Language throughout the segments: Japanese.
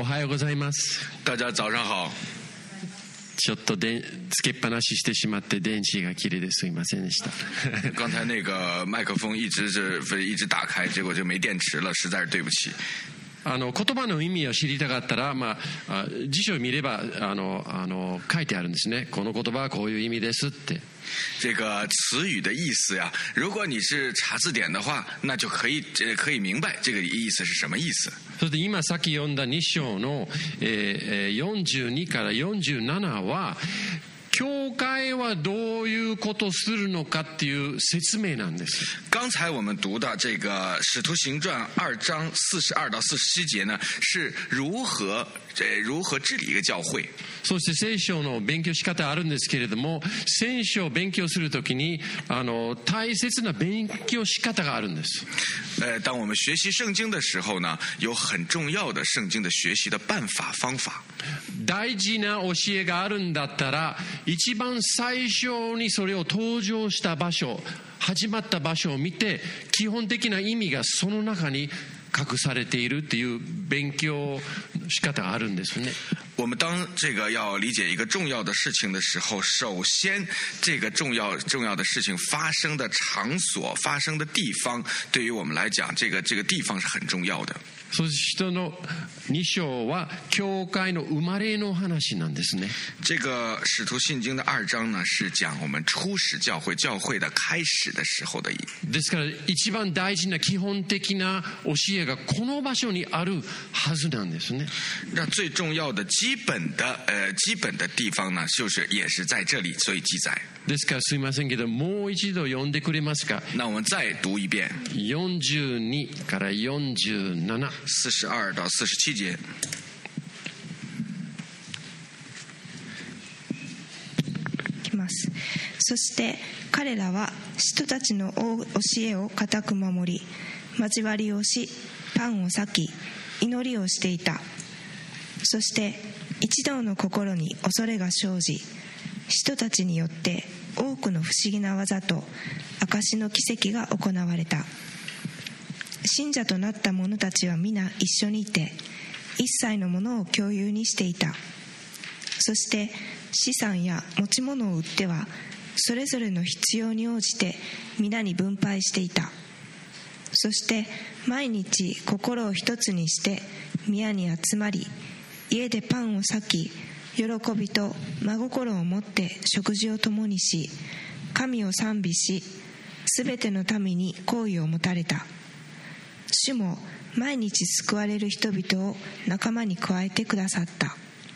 はようございます。 大家早上好。 ちょっとつけっぱなししてしまって電池が切れてすいませんでした。 刚才那个麦克风一直打开，结果就没电池了，实在是对不起。 言葉の意味を知りたかったら、辞書を見れば書いてあるんですね。この言葉はこういう意味ですって。 这个词语的意思呀，如果你是查字典的话，那就可以明白这个意思是什么意思。 そして今さっき読んだ2章の、42から47は教会はどういうことをするのかっていう説明なんです。 刚才我们读的这个《使徒行传》2章42到47節呢，是如何治理一个教会。 そして聖書の勉強仕方あるんですけれども、聖書を勉強するときに大切な勉強仕方があるんです。 当我们学习圣经的时候呢，有很重要的圣经的学习的办法方法。 大事な教えがあるんだったら、一番最初にそれを登場した場所、始まった場所を見て、基本的な意味がその中に隠されているっていう勉強仕方があるんですね。 我们当这个要理解一个重要的事情的时候，首先这个重要的事情发生的场所、发生的地方，对于我们来讲，这个地方是很重要的。 そして2章は教会の生まれの話なんですね。 这个使徒信经的2章呢，是講我們初始教會的開始的時候的意義。 ですから一番大事な基本的な教えがこの場所にあるはずなんですね。 那最重要的基本的地方呢，也是在這裡，所以記載。 ですからすいませんけど、もう一度読んでくれますか。 那我們再讀一遍。 42から47。 42到47節。 いきます。そして彼らは使徒たちの教えを固く守り、交わりをし、パンを裂き、祈りをしていた。そして一同の心に恐れが生じ、使徒たちによって多くの不思議な技と証の奇跡が行われた。信者となった者たちは皆一緒にいて、一切のものを共有にしていた。そして資産や持ち物を売っては、それぞれの必要に応じて皆に分配していた。そして毎日心を一つにして宮に集まり、家でパンを裂き、喜びと真心を持って食事を共にし、神を賛美し、すべての民に好意を持たれた。主も毎日救われる人々を仲間に加えてくださった。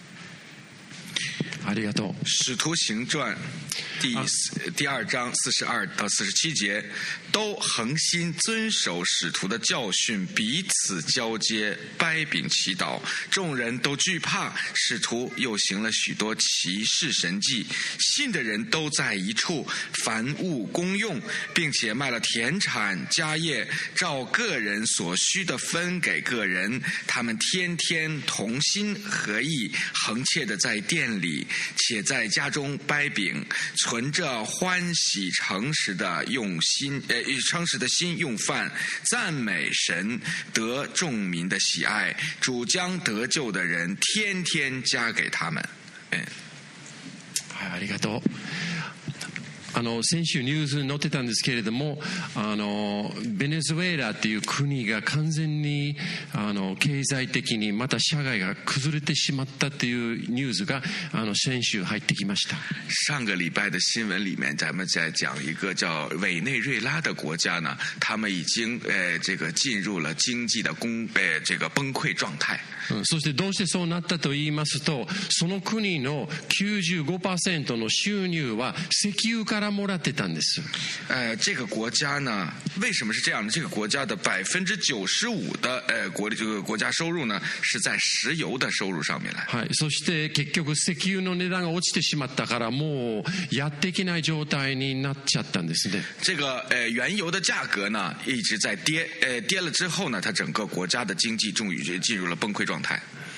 ありがとう。 使徒行傳第2章42到47節，都恒心遵守使徒的教訓，彼此交接，掰餅祈禱。眾人都懼怕，使徒又行了許多奇事神蹟，信的人都在一處，凡物公用，並且賣了田產家業，照個人所需的分給個人。他們天天同心合意，恆切的在殿裡，且在家中掰餅，存着歡喜誠實的心用飯，讚美神，得眾民的喜愛。主將得救的人天天加給他們。 はい、ありがとう。先週ニュースに載ってたんですけれども、ベネズエラっていう国が完全に経済的にまた社会が崩れてしまったっていうニュースが先週入ってきました。 上个礼拜的新闻里面，咱们在讲一个叫委内瑞拉的国家呢，他们已经进入了经济的这个崩溃状态。 そしてどうしてそうなったと言いますと、その国の 95% の収入は石油からもらってたんです。 这个国家呢，为什么是这样呢？这个国家的95%的国家收入呢，是在石油的收入上面来。 はい、そして結局石油の値段が落ちてしまったから、もうやっていけない状態になっちゃったんですね。 这个原油的价格呢一直在跌了之后呢，它整个国家的经济终于进入了崩溃状态。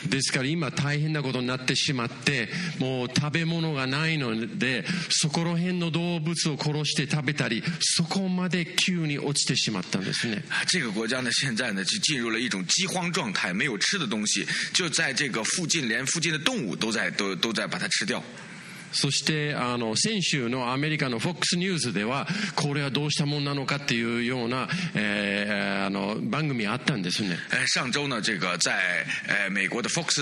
ですから今大変なことになってしまって、もう食べ物がないのでそこら辺の動物を殺して食べたり、そこまで急に落ちてしまったんですね。 这个国家呢，现在呢就进入了一种饥荒状态，没有吃的东西，就在这个附近，连附近的动物都在把它吃掉。 そして先週のアメリカの FOX ニュースではこれはどうしたもんなのかっていうような、番組あったんですね。 上周呢，这个在美国的 FOX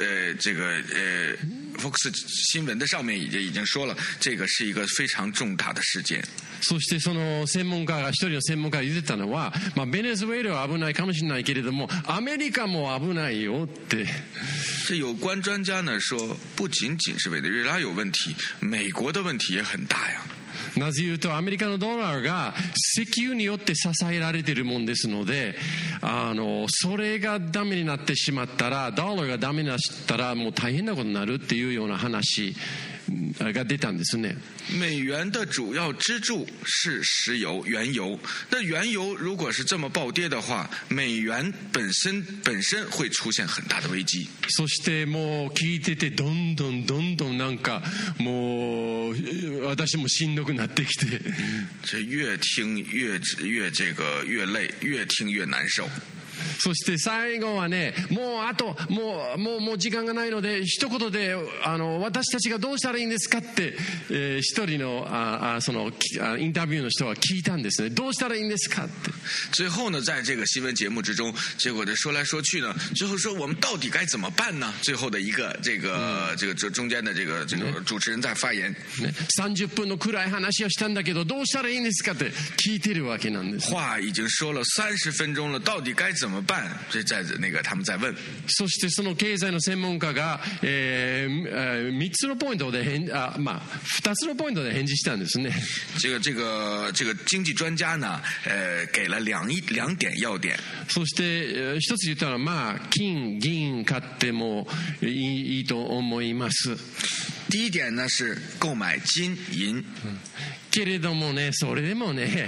FOX 新闻的上面已经说了，这个是一个非常重大的事件。 そしてその専門家が一人の専門家が言ってたのは、ベネズエラは危ないかもしれないけれどもアメリカも危ないよって。 这有关专家呢说，不仅仅是委内瑞拉有问题，美国的问题也很大呀。 なぜ言うとアメリカのドラが石油によって支えられているもんですので、それがダメになってしまったら、ドラがダメになったらもう大変なことになるっていうような話が出たんですね。 美元的主要支柱是石油、原油。那原油如果是这么暴跌的话，美元本身会出现很大的危机。 そしてもう聞いててどんどんなんかもう私もしんどくなってきて。 这越听越累，越听越難受。 そして最後はね、もう時間がないので一言で私たちがどうしたらいいんですかって、一人のそのインタビューの人は聞いたんですね。どうしたらいいんですかって。 最后呢，在这个新闻节目之中，结果这说来说去呢，最后说我们到底该怎么办呢？最后的一个这个中间的这个主持人在发言。 30分の暗い話をしたんだけどどうしたらいいんですかって聞いてるわけなんです。 话已经说了30分钟了，到底该怎么办？这在那个他们在问。 そしてその経済の専門家が、3つのポイントで2つのポイントで返事したんですね。 这个经济专家呢，给了两点要点。 そして一つ言ったのは金銀買ってもいいと思います。 第一点呢是购買金銀。 けれどもね、それでもね、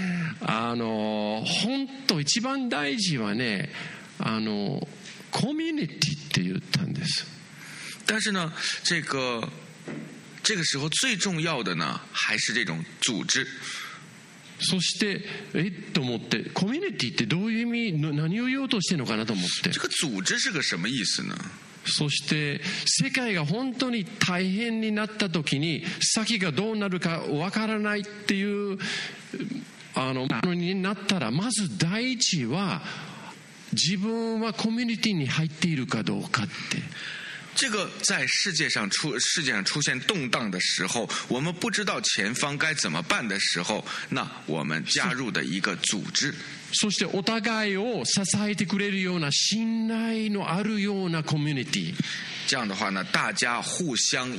本当一番大事はね、コミュニティって言ったんです。 但是呢，这个时候最重要的呢，还是这种组织。 そしてと思って、コミュニティってどういう意味、何を言おうとしてるのかなと思って。 这个组织是个什么意思呢？ そして世界が本当に大変になった時に先がどうなるかわからないっていうものになったら、まず第一は自分はコミュニティに入っているかどうかって。 这个在世界上出现动荡的时候，我们不知道前方该怎么办的时候，那我们加入的一个组织。 そしてお互いを支えてくれるような信頼のあるようなコミュニティ。 这样的话呢，大家互相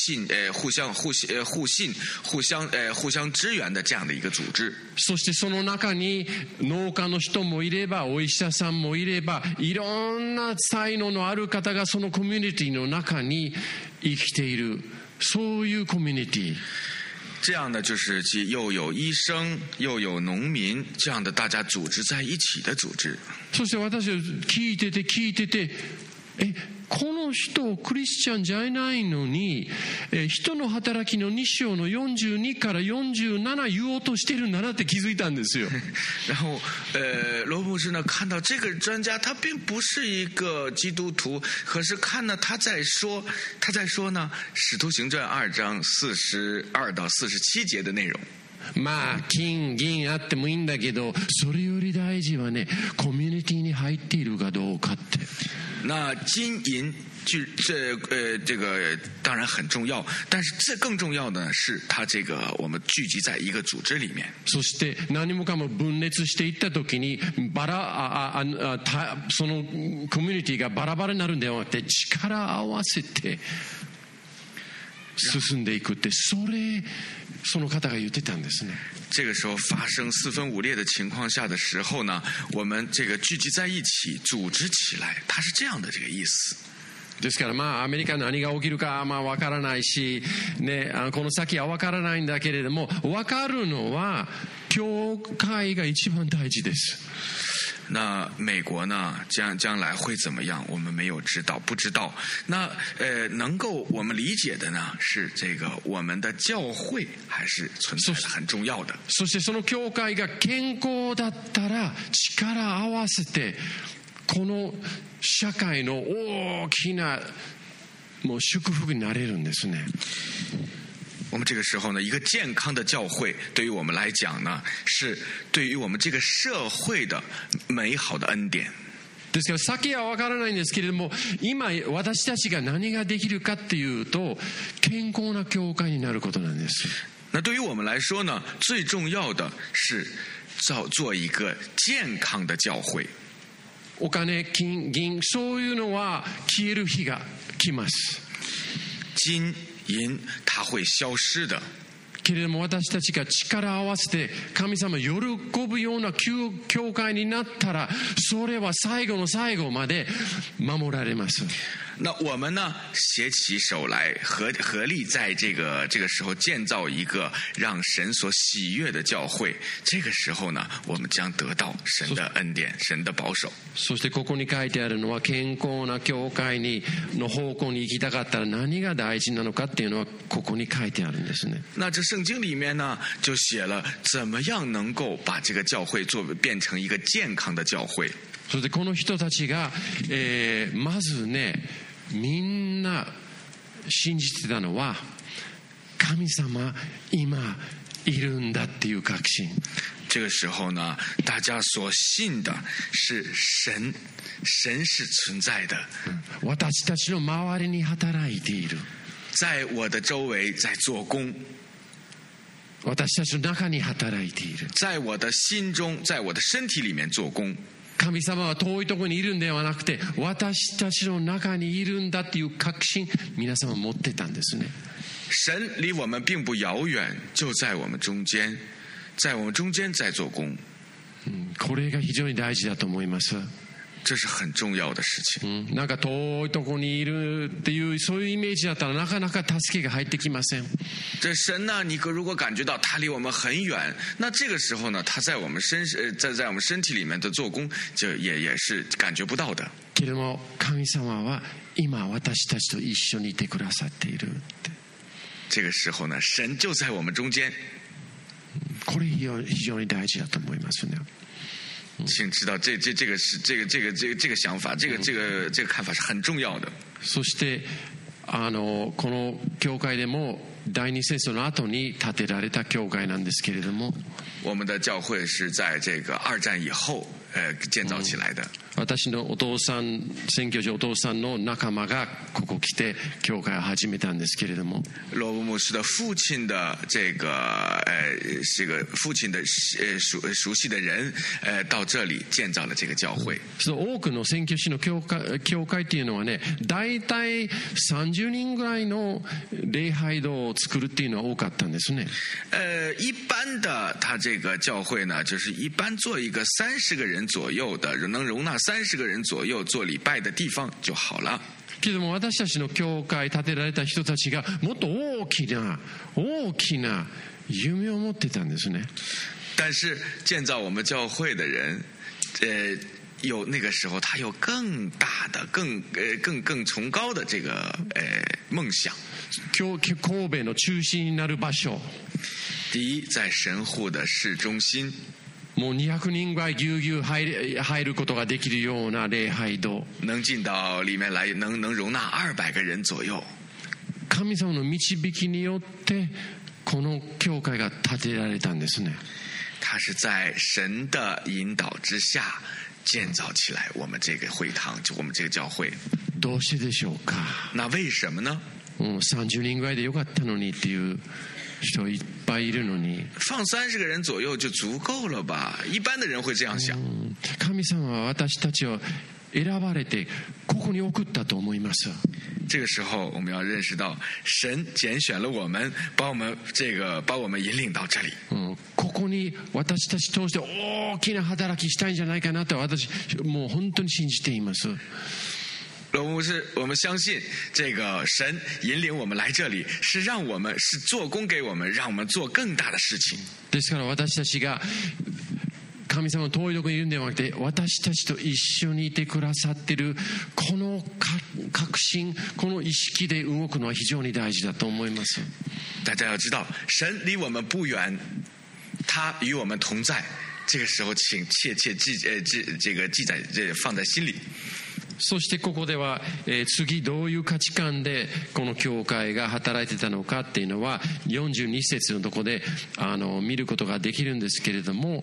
支援的这样的一个组织。 そしてその中に農家の人もいれば、お医者さんもいれば、いろんな才能のある方がそのコミュニティの中に生きている、そういうコミュニティ。 这样的就是既又有医生又有農民，这样的大家组织在一起的组织。 そして私は聞いてて、この人クリスチャンじゃないのに、人の働きの2章の42から47言おうとしてるんだなって気づいたんですよ。 然后罗牧师呢看到这个专家他并不是一个基督徒，可是看到他在说呢使徒行传2章42到47节的内容。 金銀あってもいいんだけど、それより大事はね、コミュニティに入っているかどうかって。 那金银这个当然很重要，但是这更重要的是它这个我们聚集在一个组织里面。 そして何もかも分裂していった時にそのコミュニティがバラバラになるんではなくて、力を合わせて進んでいくって、その方が言ってたんですね。 这个时候发生四分五裂的情况下的时候呢，我们这个聚集在一起，组织起来，它是这样的这个意思。 ですからアメリカ何が起きるかわからないし、ね、この先はわからないんだけれども、わかるのは教会が一番大事です。 那美国呢，将来会怎么样？我们没有不知道。那能够我们理解的呢，是这个我们的教会还是存在的很重要的。 そしてその教会が健康だったら力合わせてこの社会の大きなもう祝福になれるんですね。 我们这个时候呢，一个健康的教会对于我们来讲呢，是对于我们这个社会的美好的恩典。 ですから先は分からないんですけれども、今私たちが何ができるかっていうと、健康な教会になることなんです。 那对于我们来说呢，最重要的是做一个健康的教会。 お金、金、銀、そういうのは消える日が来ます。 金银它会消失的。 けれども私たちが力を合わせて神様喜ぶような教会になったら、それは最後の最後まで守られます。 那我们呢，携起手来合力，在这个时候建造一个让神所喜悦的教会。这个时候呢，我们将得到神的恩典，神的保守。 そしてここに書いてあるのは、健康な教会の方向に行きたかったら何が大事なのかっていうのはここに書いてあるんですね。 那这圣经里面呢，就写了怎么样能够把这个教会变成一个健康的教会。 そしてこの人たちが、まずね、みんな信じてたのは、神様今いるんだっていう確信。 这个时候呢，大家所信的是神是存在的。 私たちの周りに働いている。 在我的周围在做工。 私たちの中に働いている。 在我的心中，在我的身体里面做工。 神様は遠いところにいるんではなくて、私たちの中にいるんだっていう確信、皆様持ってたんですね。 神离我们并不遥遠，就在我们中間，在我们中間在做工。 これが非常に大事だと思います。 这是很重要的事情。 なんか遠いところにいるっていうそういうイメージだったらなかなか助けが入ってきません。 这神呢，你如果感觉到他离我们很远，那这个时候呢，他在我们在我们身体里面的做工，就也是感觉不到的。 けれども神様は今私たちと一緒にいてくださっているって。 这个时候呢，神就在我们中間。 これ非常に大事だと思いますね。 请知道这个想法，这个看法是很重要的。 そしてこの教会でも第二戦争の後に建てられた教会なんですけれども、 我们的教会是在这个二战以后建造起来的。 私のお父さん、宣教師お父さんの仲間がここ来て教会を始めたんですけれども、 罗布牧师的父亲的这个父親的熟悉的人到这里建造了这个教会。 多くの宣教師の教会っていうのはね、大体30人ぐらいの礼拝堂を作るっていうのは多かったんですね。 一般的他这个教会呢，就是一般做一个30个人左右的，能容纳30个人左右做礼拜的地方就好了。 けども私たちの教会建てられた人たちがもっと大きな夢を持ってたんですね。 但是建造我们教会的人，有那个时候他有更大的、更崇高的这个梦想。 神戸の中心になる場所。 第一，在神户的市中心。 もう200人ぐらいぎゅうぎゅう入ることができるような礼拝堂。 能进到里面来，能容纳200个人左右。 神様の導きによってこの教会が建てられたんですね。 他是在神的引導之下建造起来我们这个会堂，就我们这个教会。 どうしてでしょうか。 那为什么呢 ？30人ぐらいでよかったのにっていう人いっぱいいるのに。 放30个人左右就足夠了吧？一般的人会这样想。 神様は私たちを選ばれてここに送ったと思います。 这个时候我们要认识到，神拣选了我们，把我们引领到这里。 ここに私たち通して大きな働きしたいんじゃないかなと私もう本当に信じています。 我们相信这个神引领我们来这里，是做工给我们，让我们做更大的事情。 ですから私たちが神様の遠いところにいるんではなくて、私たちと一緒にいてくださっているこの確信、この意識で動くのは非常に大事だと思います。 大家要知道，神离我们不远，他与我们同在。这个时候，请切切记载放在心里。 そしてここでは、次どういう価値観でこの教会が働いてたのかっていうのは42節のところで見ることができるんですけれども、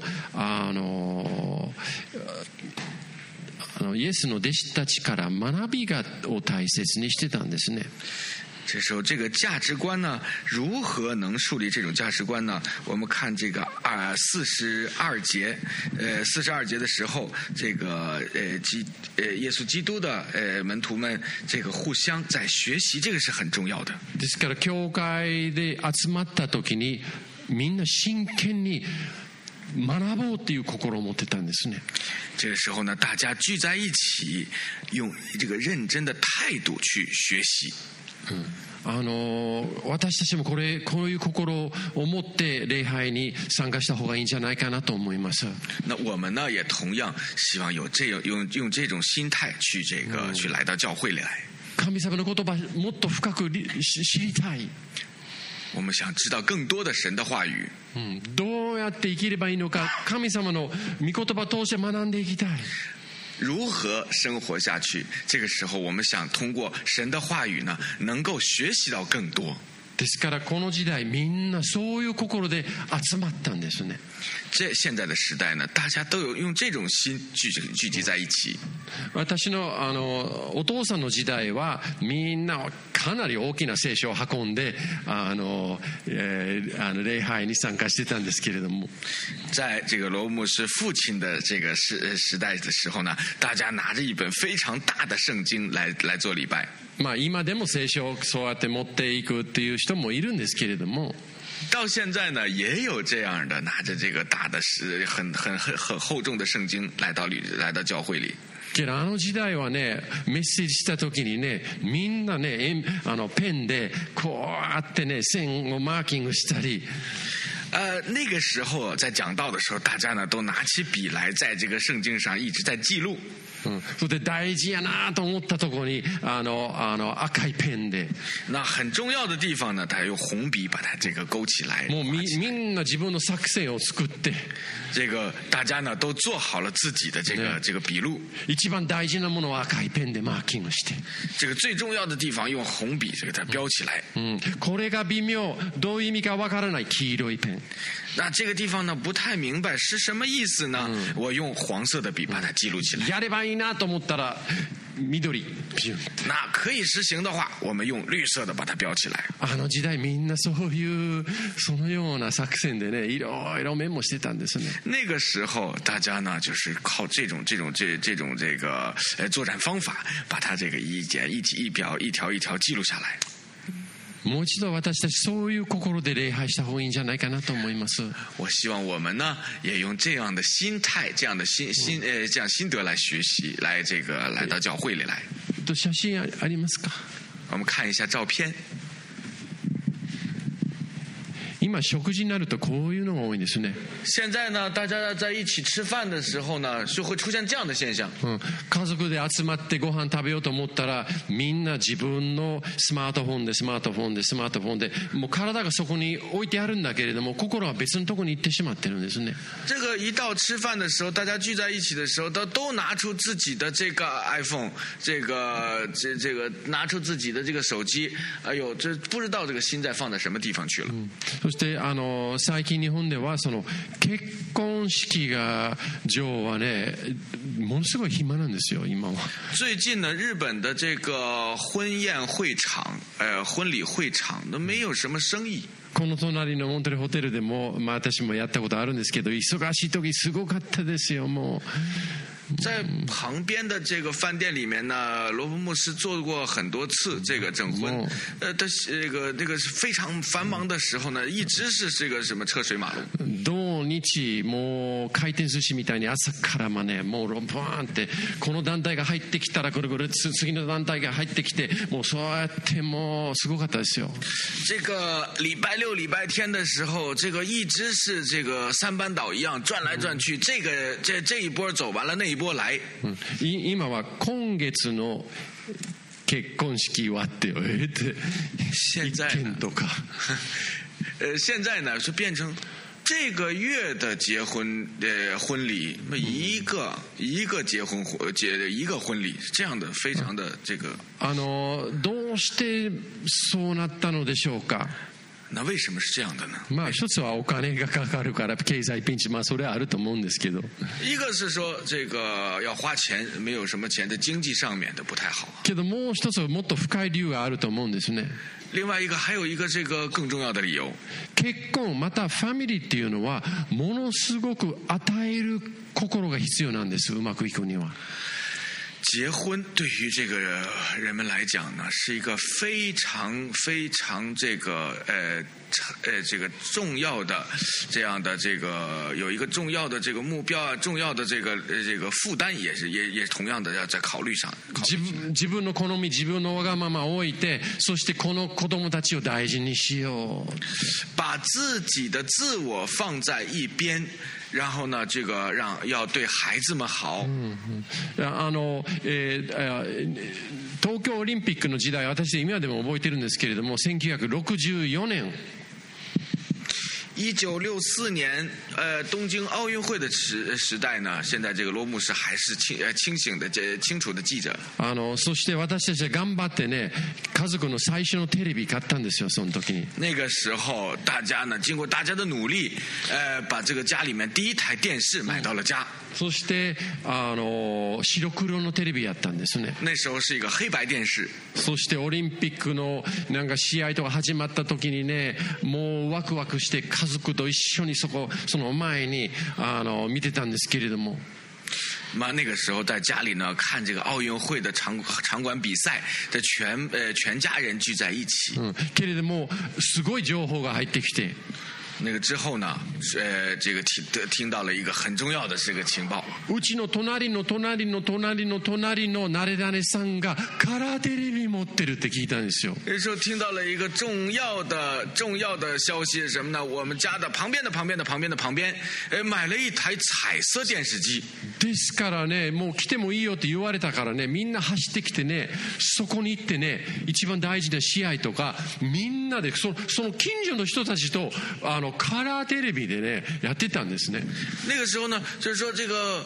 イエスの弟子たちから学びを大切にしてたんですね。 这时候，这个价值观呢，如何能树立这种价值观呢？我们看这个42节，42节的时候，这个耶稣基督的门徒们，这个互相在学习，这个是很重要的。 ですから教会で集まった時にみんな真剣に学ぼうっていう心を持ってたんですね。 这个时候呢，大家聚在一起，用这个认真的态度去学习。 私たちもこういう心を持って礼拝に参加した方がいいんじゃないかなと思います。 那我们呢，也同样希望用这种心态去来到教会里来。 神様の言葉もっと深く知りたい。 我们想知道更多的神的话语。 どうやって生きればいいのか、神様の御言葉を通して学んでいきたい。 如何生活下去？这个时候，我们想通过神的话语呢，能够学习到更多。 ですからこの時代みんなそういう心で集まったんですね。 现在的时代呢，大家都有用这种心聚集在一起。 私のお父さんの時代はみんなかなり大きな聖書を運んで礼拝に参加してたんですけれども、 在这个罗牧师父亲的这个时代的时候呢，大家拿着一本非常大的圣经来做礼拜。 今でも聖書をそうやって持っていくっていう人もいるんですけれども、 到现在呢，也有这样的拿着这个大的很厚重的圣经来到教会里。 けど時代はね、メッセージした時にね、みんなねペンでこうやってね線をマーキングしたり。 那个时候在讲道的时候，大家呢都拿起笔来，在这个圣经上一直在记录。 それで大事やなと思ったところに赤いペンで、 那很重要的地方呢，他用红笔把它这个勾起来。 もうみんな自分の作戦を作って、 这个大家呢都做好了自己的这个笔录。 一番大事なものは赤いペンでマーキングして、 这个最重要的地方用红笔给它标起来。 これが微妙、どういう意味かわからない黄色いペン。 那这个地方呢不太明白是什么意思呢？我用黄色的笔把它记录起来。 やればいいなと思ったら緑。 那可以实行的话，我们用绿色的把它标起来。 時代みんなそのような作戦でね、いろいろメモしてたんですね。 那个时候大家呢就是靠这种这个作战方法，把它这个一条一条记录下来。 もう一度私たちそういう心で礼拝した方がいいんじゃないかなと思います。 我希望我们呢也用这样的心态、这样的这样心得来学习，来到教会里来。 写真ありますか？ 我们看一下照片。 今食事になるとこういうのが多いんですね。 现在呢，大家在一起吃饭的时候呢，就会出现这样的现象。 家族で集まってご飯食べようと思ったら、みんな自分のスマートフォンでもう体がそこに置いてあるんだけれども、心は別のところに行ってしまってるんですね。 这个一到吃饭的时候，大家聚在一起的时候，都拿出自己的这个 iPhone， 这个拿出自己的这个手机，哎呦，这不知道这个心在放在什么地方去了。 そして最近日本ではその結婚式が女王はね、ものすごい暇なんですよ今は。 最近呢，日本的这个婚宴会场、婚礼会场都没有什么生意。 この隣のモントレホテルでも、私もやったことあるんですけど、忙しい時すごかったですよもう。 在旁边的这个饭店里面呢，罗伯牧师做过很多次这个证婚，这个非常繁忙的时候呢，一直是这个什么车水马龙。 どう日もう回転寿司みたいに朝からねもうバーンってこの団体が入ってきたらぐるぐる次の団体が入ってきてもうそうやってもうすごかったですよ。 这个礼拜六礼拜天的时候，这个一直是这个三班倒一样转来转去，这一波走完了那一波来。 今は今月の結婚式はって言って一件とか现在呢是变成这个月的结婚婚礼，一个结婚一个婚礼，这样的非常的这个。 どうしてそうなったのでしょうか。 那为什么是这样的呢？ 一つはお金がかかるから経済ピンチ、それはあると思うんですけど。 一个是说这个要花钱，没有什么钱的经济上面的不太好。 けどもう一つもっと深い理由があると思うんですね。 另外一个还有一个这个更重要的理由。 結婚またファミリーっていうのはものすごく与える心が必要なんです。うまくいくには。 结婚对于这个人们来讲呢，是一个非常非常这个重要的这样的这个有一个重要的这个目标啊，重要的这个负担也同样的要在考虑上。 自分の好み自分のわがままを置いて、そしてこの子供たちを大事にしよう。 把自己的自我放在一边。然后呢，这个要对孩子们好。 東京オリンピックの時代、私今でも覚えてるんですけれども、1964年。 1964年，东京奥运会的时代呢，现在这个罗牧师还是清醒的、清楚的记着。 そして私たちは頑張ってね、家族の最初のテレビ買ったんですよ。その時に。 那个时候，大家呢，经过大家的努力，把这个家里面第一台电视买到了家。 そして白黒のテレビやったんですね。 那时候是一个黑白電視。 そしてオリンピックのなんか試合とか始まった時にね、もうワクワクして家族と一緒にその前に見てたんですけれども。 那个时候在家里呢看这个奥运会的场馆比赛，这全家人聚在一起。 けれどもすごい情報が入ってきて。 那个之后呢，这个听到了一个很重要的这个情报。 うちの隣の隣の隣の隣の誰々さんがカラーテレビ持ってるって聞いたんですよ。 那时候听到了一个重要的消息是什么呢？我们家的旁边买了一台彩色電視機。 ですからね、もう来てもいいよって言われたからね、みんな走ってきてね、そこに行ってね、一番大事な試合とかみんなでその近所の人たちとカラーテレビでねやってたんですね。 那个时候呢，就是说这个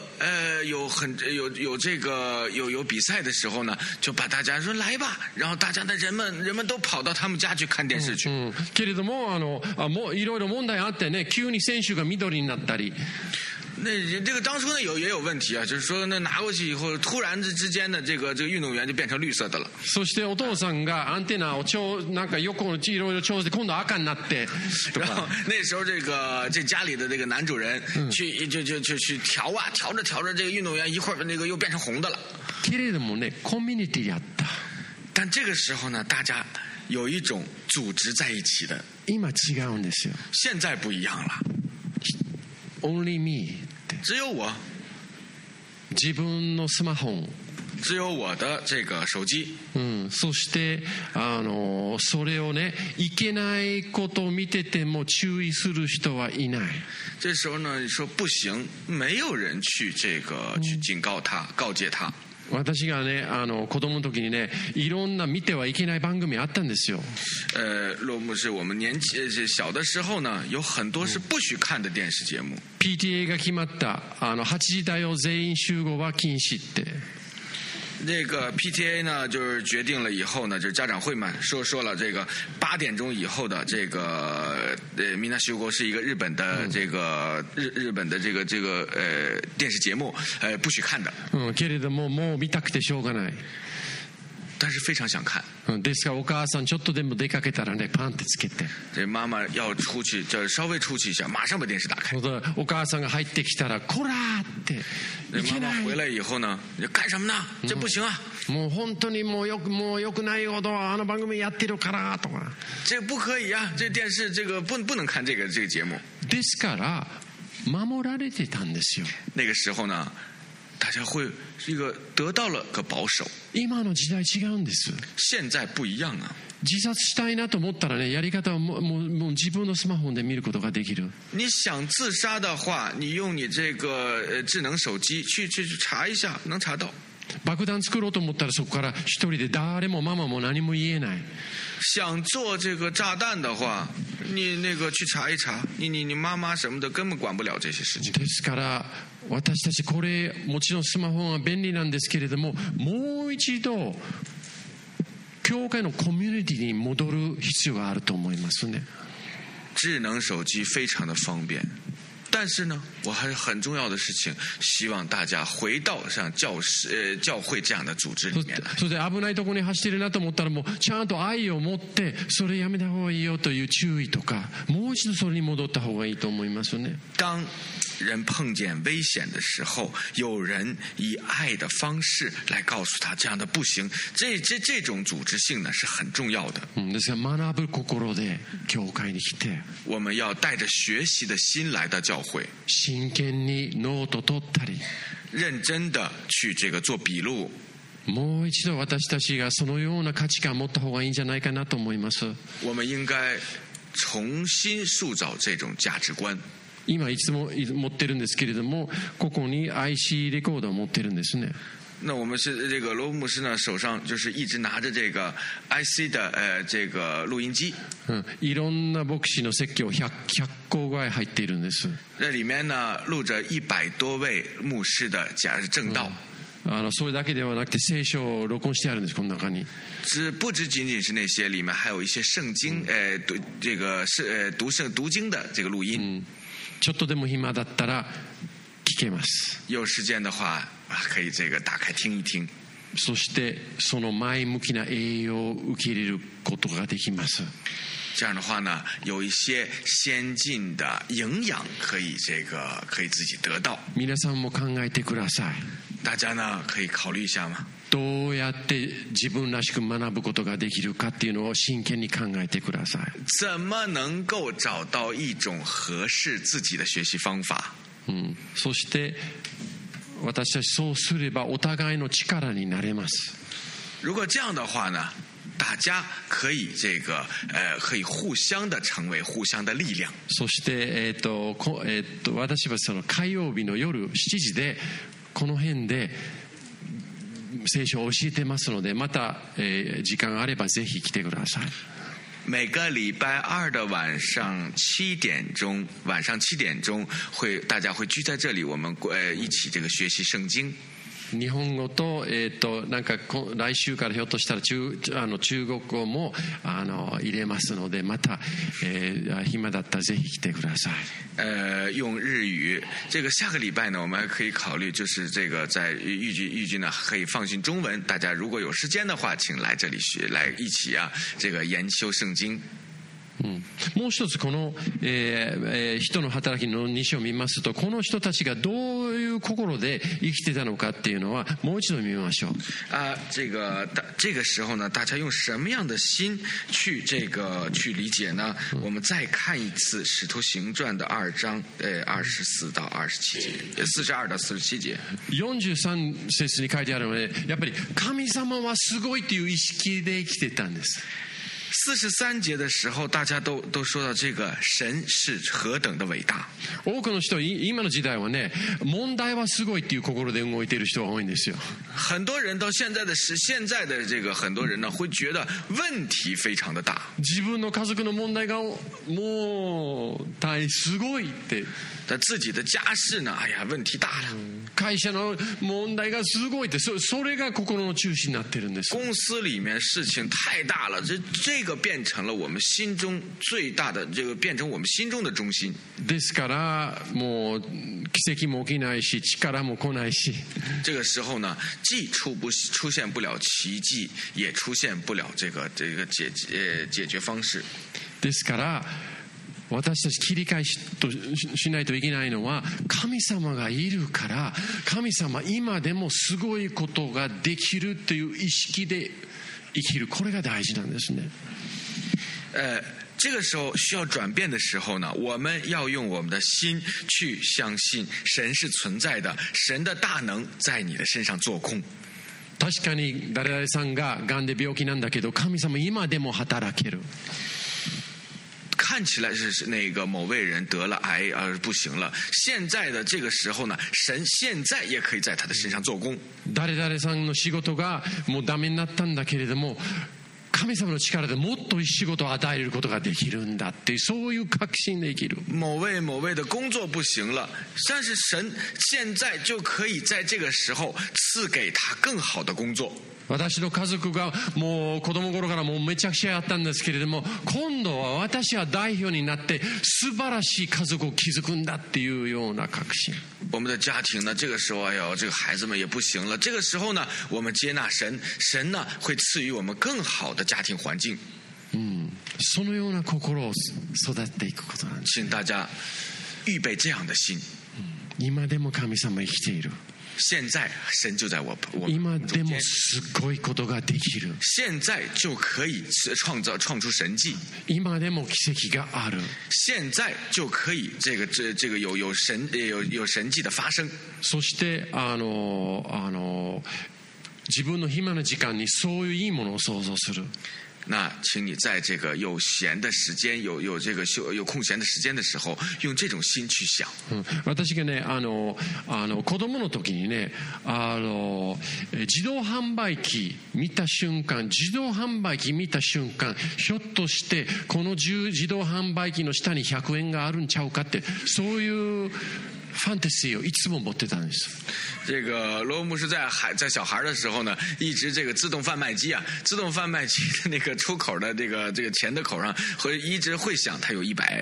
有比赛的时候呢，就把大家说来吧，然后大家的人们都跑到他们家去看电视去。 けれどももういろいろ問題あってね、急に選手が緑になったり。 那这个当初呢也有问题啊，就是说那拿过去以后，突然之间的这个运动员就变成绿色的了。 そしてお父さんがアンテナをなんか横のいろいろ調整で今度赤になってと然後か。 那时候这家里的这个男主人去调着这个运动员一会儿那个又变成红的了。 けれどもね、コミュニティやった。 但这个时候呢，大家有一种组织在一起的。 今違うんですよ。 现在不一样了。 Only me。 只有我。 自分のスマホ。 只有我的这个手机。 そしてそれをね、いけないことを見てても注意する人はいない。 这时候呢，你说不行，没有人去去警告他、告诫他。 私がね子供の時にね、いろんな見てはいけない番組あったんですよ。 罗牧师，我们小的时候呢，有很多是不许看的电视节目。 PTA が決まった8時だよ全員集合は禁止って。 这个 PTA 呢，就是决定了以后呢，就是家长会嘛，说了这个8点钟以後的这个みんな集合是一个日本的这个日本的这个电视节目，不许看的。 けれどももう見たくてしょうがない。 但是非常想看。 ですからお母さんちょっとでも出かけたらね、パンってつけて。 这妈妈要出去，就稍微出去一下，马上把电视打开。 お母さんが入ってきたらこらーって。 妈妈回来以后呢，你干什么呢？这不行啊！ もう本当にもうよくないほど番組やってるからとか。 这不可以啊！这电视这个不能看这个节目。 ですから守られてたんですよ。 那个时候呢，大家会这个得到了个保守。 今の時代違うんです。 现在不一样啊。 自殺したいなと思ったらね、やり方はもう自分のスマホで見ることができる。 你想自杀的话，你用你这个智能手机去查一下，能查到。 爆弾作ろうと思ったらそこから一人で誰もママも何も言えない。 想做这个炸弹的话，你那个去查一查，你妈妈什么的根本管不了这些事情。 ですから私たちこれもちろんスマホは便利なんですけれども、もう一度教会のコミュニティに戻る必要があると思いますね。 智能手機非常的方便。但是呢，我还有很重要的事情，希望大家回到像教会这样的組織里面来。 それで危ないところに走ってるなと思ったら、もうちゃんと愛を持ってそれやめた方がいいよという注意とか、もう一度それに戻った方がいいと思いますね。 当人碰见危险的时候，有人以爱的方式来告诉他这样的不行，这种组织性呢是很重要的。 ですから学ぶ心で教会に来て、 我们要带着学习的心来到教会， 真剣にノート取ったり、 认真的去这个做笔录。 もう一度私たちがそのような価値観を持った方がいいんじゃないかなと思います。 我们应该重新塑造这种价值观。 今いつも持ってるんですけれども、ここに IC レコーダーを持ってるんですね。 那我们是这个罗牧师呢，手上就是一直拿着这个 IC 的这个录音机。 いろんな牧師の説教100個ぐらい入っているんです。 这里面呢录着100多位牧师的正道。 それだけではなくて聖書を録音してあるんです、この中に。 不只仅仅是那些，里面还有一些圣经，这个是读经的这个录音。 ちょっとでも暇だったら聞けます。 有时间的话可以这个打开听一听。 そしてその前向きな栄養を受け入れることができます。 这样的话呢，有一些先进的营养可以自己得到。 皆さんも考えてください。 大家呢可以考虑一下吗？ どうやって自分らしく学ぶことができるかっていうのを真剣に考えてください。 怎么能够找到一种合适自己的学习方法？ そして私たちそうすればお互いの力になれます。 如果这样的话呢，大家可以可以互相的成为互相的力量。 そして私はその火曜日の夜7時でこの辺で聖書を教えてますので、また時間があればぜひ来てください。 每个礼拜二的晚上7点钟，大家会聚在这里，我们一起这个学習聖經。 日本語となんか来週からひょっとしたら中国語も入れますので、また暇だったらぜひ来てください。 用日语，这个下个礼拜呢，我们还可以考虑，就是这个在豫剧呢可以放进中文。大家如果有时间的话，请来这里来一起这个研修聖經。 もう一つこの、人の働きの2章を見ますと、この人たちがどういう心で生きてたのかっていうのはもう一度見ましょう。 这个时候呢，大家用什么样的心去理解呢？我们再看一次《使徒行傳》的2章24到27節，42到47節。 43節に書いてあるので、やっぱり神様はすごいという意識で生きてたんです。 43節的时候，大家都说到这个神是何等的伟大。 多くの人、今の時代はね、問題はすごいっていう心で動いている人が多いんですよ。 很多人到现在的这个很多人呢，会觉得问题非常的大。 自分の家族の問題がもう大変すごいって。 但自己的家事呢，哎呀，问题大了。 会社の問題がすごいって、それが心の中心になってるんです。 公司里面事情太大了，这个变成了我们心中最大的，这个变成我们心中的中心。 ですからもう奇跡も起きないし、力も来ないし。 这个时候呢，既出现不了奇迹，也出现不了这个解决方式。 ですから私たち切り返しとしないといけないのは、神様がいるから、神様今でもすごいことができるという意識で生きる、これが大事なんですね。 这个时候需要转变的时候呢，我们要用我们的心去相信神是存在的，神的大能在你的身上做工。 確かに誰々さんががんで病気なんだけど、神様今でも働ける。 看起来是那个某位人得了癌而不行了，现在的这个时候呢，神现在也可以在他的身上做工。 誰々さんの仕事がもうダメになったんだけれども、神様の力でもっといい仕事を与えることができるんだっていう、そういう確信で生きる。 某位的工作不行了，但是神现在就可以在这个时候赐给他更好的工作。 私の家族がもう子供頃からもうめちゃくちゃやったんですけれども、今度は私は代表になって素晴らしい家族を築くんだっていうような確信。 我们的家庭呢，这个时候哎呦，这个孩子们也不行了，这个时候呢，我们接纳神，神呢会赐予我们更好的家庭环境。 そのような心を育てていくことなんです。 请大家预备这样的心。 今でも神様生きている。 现在神就在我今でもすごいことができる。 现在就可以创出神迹。 今でも奇跡がある。 现在就可以这个有神迹的发生。 そして自分の暇な時間にそういういいものを想像する。 那请你在这个有闲的时间，有空闲的时间的时候，用这种心去想。 私がね子供の時にね自動販売機見た瞬間ひょっとしてこの自動販売機の下に100円があるんちゃうかって、そういうファンタジーをいつも持ってたんです。 这个罗牧师在小孩的时候呢，一直这个自动贩卖机的那个出口的这个钱的口上，一直会想他有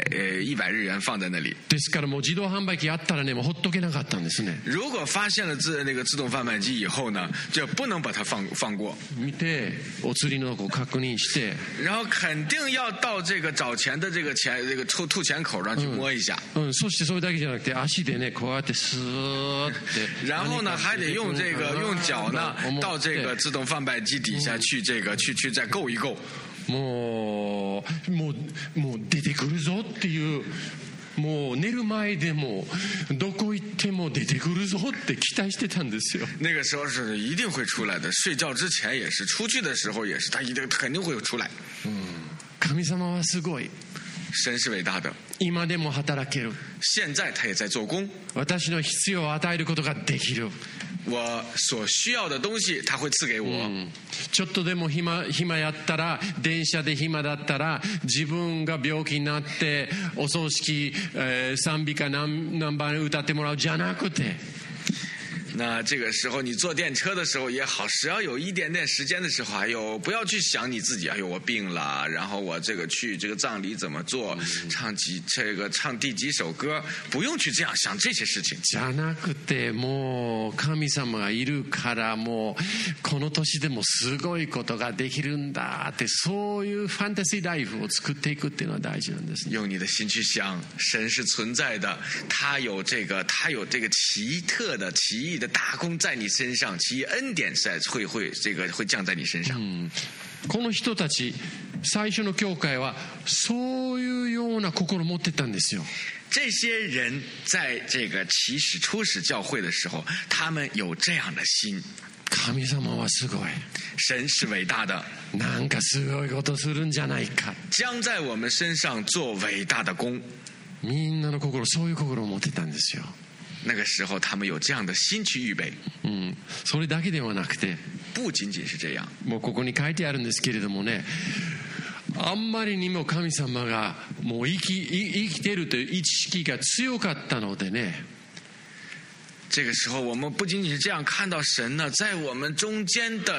100日元放在那里。 ですからもう自動販売機あったらね、もうほっとけなかったんですね。 如果发现了那个自动贩卖机以后呢，就不能把它放过。 見てお釣りのとこ確認して、 然后肯定要到这个找钱的这个吐钱口上去摸一下。 そしてそれだけじゃなくて足でねこうやってスーって。 然后呢，还得用脚呢到这个自动贩卖机底下去去再够一够。 もう出てくるぞっていう。もう寝る前でもどこ行っても出てくるぞって期待してたんですよ。 那个时候是一定会出来的，睡觉之前也是，出去的时候也是，他肯定会出来。 神様はすごい。 神是伟大的。 今でも働ける。 现在他也在做工。 私の必要を与えることができる。 我所需要的东西他会赐给我。 ちょっとでも暇やったら、電車で暇だったら、自分が病気になってお葬式、賛美歌何番歌ってもらうじゃなくて。 那这个时候你坐电车的时候也好，只要有一点点时间的时候，不要去想你自己，我病了，然后我这个去这个葬礼怎么做，唱第几首歌，不用去这样想这些事情。 じゃなくて、もう神様がいるからもうこの年でもすごいことができるんだって、そういうファンタジーライフを作っていくっていうのは大事なんですね。 用你的心去想，神是存在的，他有这个奇特的奇异的大功在你身上，其恩典会降在你身上。 この人たち最初の教会はそういうような心を持ってたんですよ。 这些人在这个初始教会的时候，他们有这样的心。 神様はすごい。 神是伟大的。 なんかすごいことするんじゃないか。 将在我们身上做伟大的功。 みんなの心、そういう心を持ってたんですよ。 那个时候他们有这样的心去预备。 それだけではなくて、 不仅仅是这样。 もうここに書いてあるんですけれどもね、あんまりにも神様がもう生きてるという意識が強かったのでね。 这个时候我们不仅仅是这样看到神呢，在我们中间的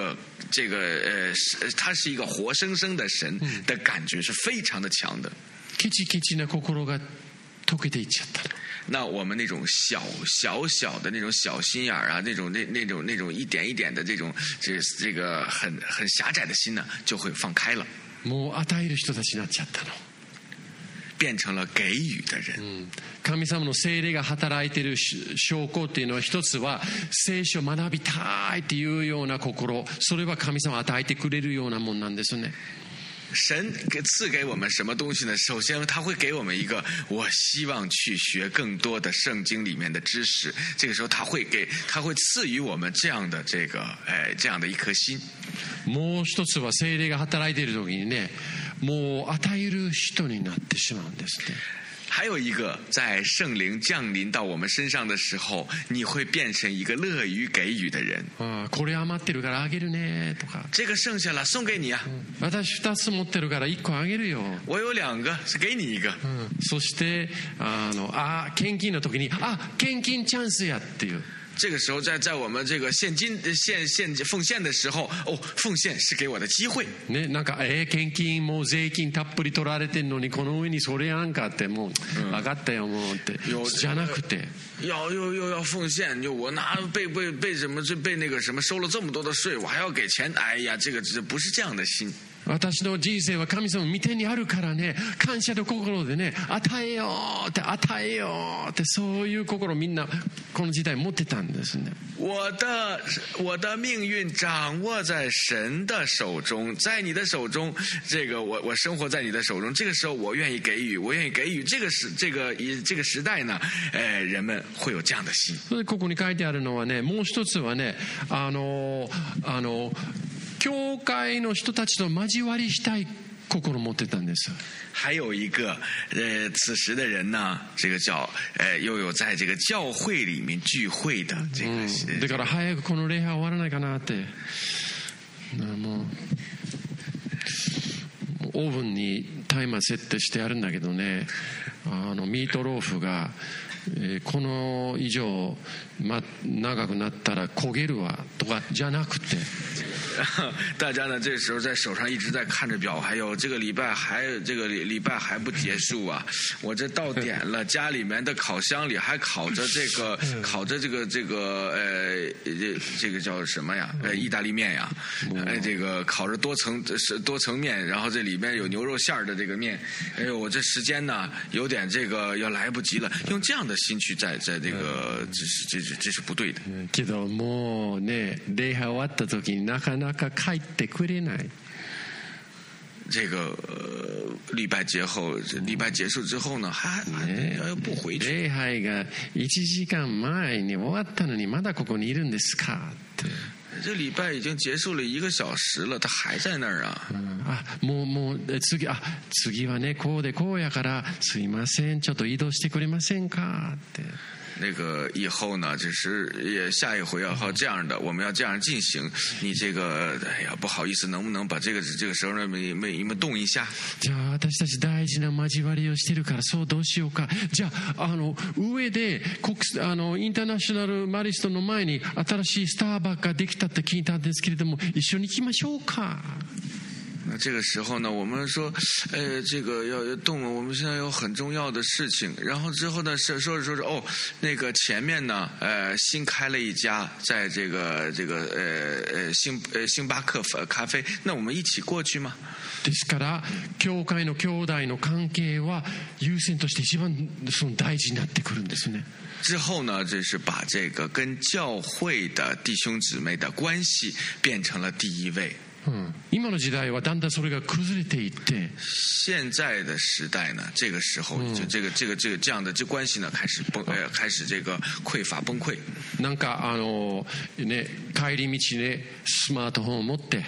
他是一个活生生的神的感觉是非常的强的。 ケチケチな心が溶けていっちゃったの。 那我们那种小的那种小心眼啊，那种一点一点的这个很狭窄的心呢，就会放开了。 もう与える人たちになっちゃったの。 变成了给予的人。 神様の聖霊が働いている証拠っていうのは、一つは聖書を学びたいっていうような心、それは神様が与えてくれるようなもんなんですね。 神赐给我们什么东西呢？首先他会给我们一个我希望去学更多的圣经里面的知识，这个时候他会赐予我们这样的这样的一颗心。 もう一つは聖霊が働いている時にね、もう与える人になってしまうんですね。 还有一个，在圣灵降临到我们身上的时候，你会变成一个乐于给予的人。 これ余ってるからあげるねとか。 这个剩下了送给你啊。 私2つ持ってるから1個あげるよ。 我有2个，是给你1个。 そして献金の時に献金チャンスやっていう。 这个时候在我们这个献奉献的时候，奉献是给我的机会。 ね、なんか献金もう税金たっぷり取られてんのにこの上にそれやんかってもう分かったよもうってじゃなくて。 要奉献，就我拿被那个什么收了这么多的税，我还要给钱。哎呀，这不是这样的心。 私の人生は神様の御手にあるからね、感謝の心でね、与えようってそういう心みんなこの時代持ってたんですね。 我的命运掌握在神的手中，在你的手中，这个我生活在你的手中。这个时候我愿意给予，这个时代呢，人们会有这样的心。 それでここに書いてあるのはね、もう一つはね、教会の人たちと交わりしたい心を持ってたんです。 还有一个此时的人呢，这个叫又有在这个教会里面聚会的这个。 だから早くこの礼拝終わらないかなって。もうオーブンにタイマー設定してあるんだけどね、ミートローフがこの以上、長くなったら焦げるわとかじゃなくて。 大家呢这时候在手上一直在看着表，还有这个礼拜还不结束啊！我这到点了，家里面的烤箱里还烤着这个叫什么呀？意大利面呀，这个烤着多层面，然后这里面有牛肉馅的这个面。哎呦，我这时间呢有点这个要来不及了，用这样的心去在这个这是不对的。 けどもうね、礼拝終わった時になかなか帰ってくれない。 这个礼拜结束之后呢，还不回去。 礼拝が1時間前に終わったのにまだここにいるんですかって。 这礼拜已经结束了1个小时了，他还在那儿啊。 もう次はねこうでこうやからすいませんちょっと移動してくれませんかって。 那个以后呢，也下一回要这样的，我们要这样进行。你这个不好意思，能不能把这个时候呢你们动一下？ じゃあ私たち大事な交わりをしてるからそうどうしようか。じゃあ上でインターナショナルマリストの前に新しいスターバックができたって聞いたんですけれども、一緒に行きましょうか。 那这个时候呢，我们说，这个要动了，我们现在有很重要的事情。然后之后呢，说着，那个前面呢，新开了一家，在这个星巴克咖啡，那我们一起过去吗？ ですから教会の兄弟の関係は優先として一番その大事になってくるんですね。 之后呢，这是把这个跟教会的弟兄姊妹的关系变成了第一位。 今の時代はだんだんそれが崩れていって、 现在的时代呢，这个时候就这样的这关系呢开始这个匮乏崩溃。 なんかね、帰り道ねスマートフォンを持って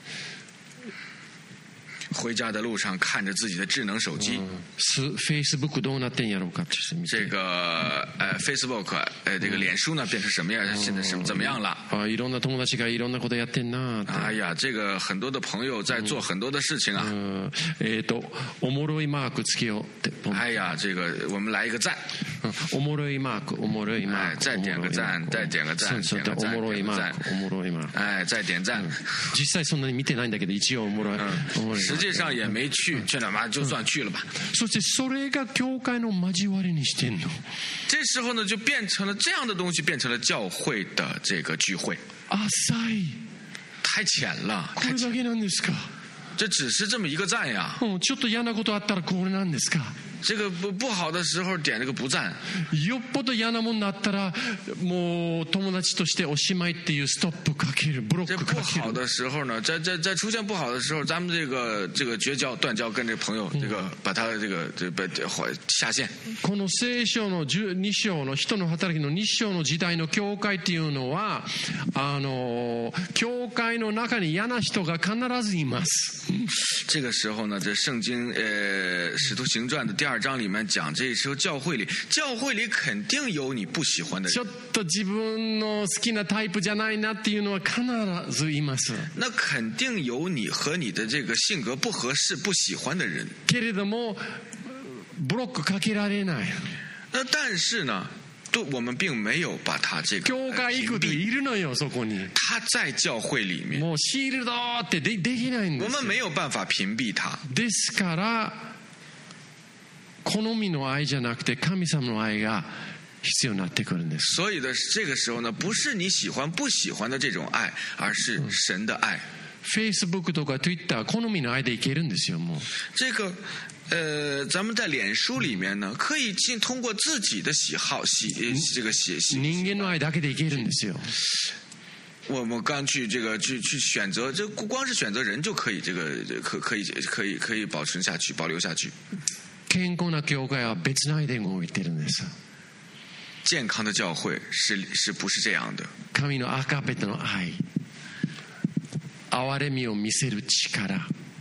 回家的路上看着自己的智能手机 ，Facebook どうなってんやろうかって这个Facebook 这个脸书呢变成什么样？现在怎么样了？ いろんな友達がいろんなことやってんな。 哎呀，这个很多的朋友在做很多的事情啊。 おもろいマークつけようって。 哎呀，这个我们来一个赞。 おもろいマーク，おもろいマーク。 再点个赞，再点个赞，点个赞， おもろいマーク，おもろいマーク。 哎，再点赞。 実際そんなに見てないんだけど、一応おもろい。 实际上也没去，这他妈就算去了吧。 そしてそれが教会の交わりにしてんの。 这时候呢，就变成了这样的东西，变成了教会的这个聚会。 浅い。 太浅了。 これだけなんですか。 这只是这么一个赞呀。 ちょっと嫌なことあったらこれなんですか。 这个不好的时候点这个不赞。 よっぽど嫌なもんなったらもう友達としておしまいっていうストップかける、ブロッ这クかける。 不好的时候呢，在出现不好的时候，咱们这个绝交断交，跟这个朋友这个把他下线。 この聖書の12章の人の働きの2章の時代の教会っていうのは教会の中に嫌な人が必ずいます。 这个时候呢，这圣经使徒行传的第2章里面讲，这时候教会里肯定有你不喜欢的人。 ちょっと自分の好きなタイプじゃないなっていうのは必ずいます。 那肯定有你和你的这个性格不合适、不喜欢的人。 けれどもブロックかけられない。 但是呢，我们并没有把他这个教会行くといるのよ、そこに。 他在教会里面， もうシールドってできないんですよ。 我们没有办法屏蔽他。 ですから好みの愛じゃなくて神様の愛が必要になってくるんです。 所以的这个时候呢，不是你喜欢不喜欢的这种爱，而是神的爱。 Facebook とか Twitter 好みの愛でいけるんですよ。もう这个咱们在脸书里面呢，可以通过自己的喜好这个喜人間の愛だけでいけるんですよ。 我们刚去选择，这光是选择人就可以，这个可以保存下去，保留下去。 健康な教会は別の愛で動いてるんです。 健康的教会是不是这样的？ 神のアガペの愛、憐れみを見せる力。